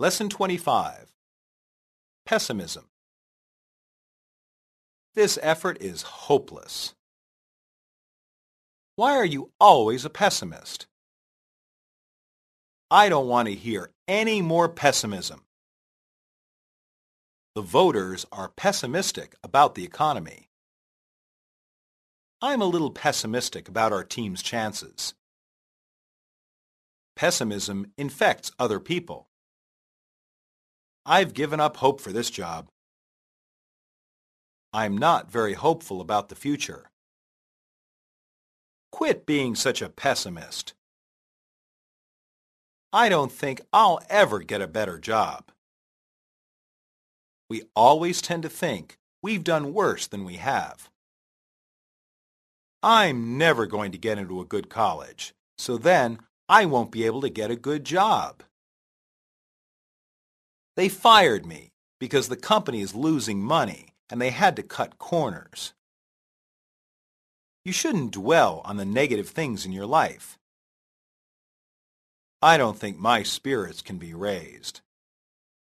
Lesson 25. Pessimism. This effort is hopeless. Why are you always a pessimist? I don't want to hear any more pessimism. The voters are pessimistic about the economy. I'm a little pessimistic about our team's chances. Pessimism infects other people. I've given up hope for this job. I'm not very hopeful about the future. Quit being such a pessimist. I don't think I'll ever get a better job. We always tend to think we've done worse than we have. I'm never going to get into a good college, so then I won't be able to get a good job. They fired me because the company is losing money and they had to cut corners. You shouldn't dwell on the negative things in your life. I don't think my spirits can be raised.